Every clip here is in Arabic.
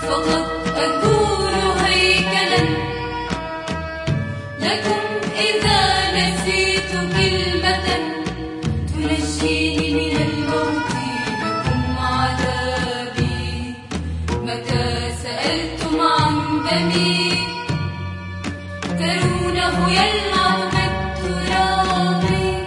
فقط أكون هيكلا لكم إذا نسيت كلمة تنجيني من الموت لكم عذابي. متى سألتم عن دمي ترونه يلعب بالتراب.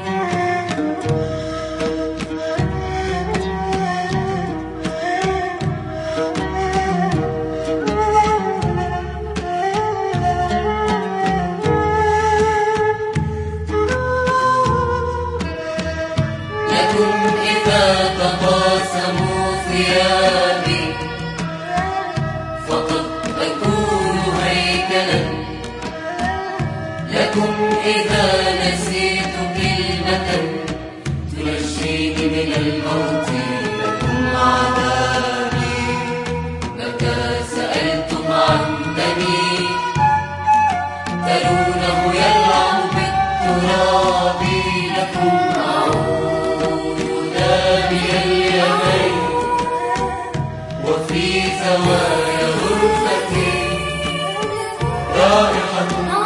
لكم إذا تقاسموا ثيابي فقد أكون هيكلا لكم إذا نسيت كلمة تنجيني من الموت لكم عذابي. متى سألتم عن دمي ترونه يلعب بالتراب. لكم أعود دامي اليدين وفي زوايا غرفتي رائحة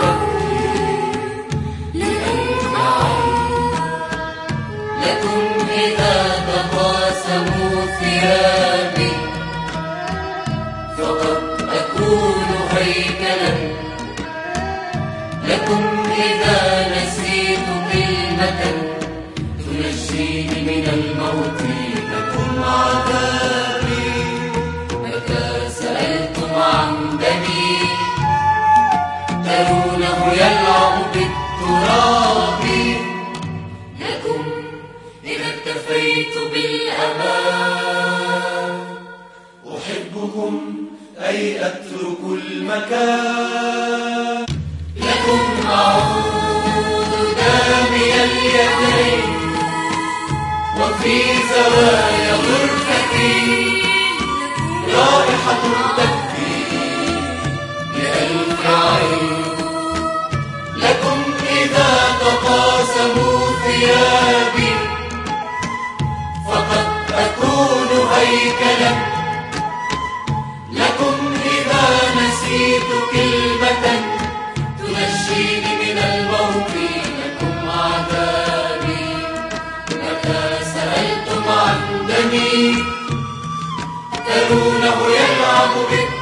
لكم إذا تقاسموا ثيابي فقد أكون هيكلا لكم إذا نسيت كلمة تنجيني من الموت لكم عذابي. متى سألتم عن دمي ترونه يلعب بالتراب. لكم إذا اكتفيت بالأمان أحبكم أي أترك المكان. لكم أعود دامي اليدين وفي زوايا غرفتي رائحة تبكي لألف عين. لكم إذا تقاسموا ثيابي فقد أكون هيكلا لكم إذا نسيت كلمة تنجيني من الموت لكم عذابي. متى سألتم عن دمي ترونه يلعب بالتراب.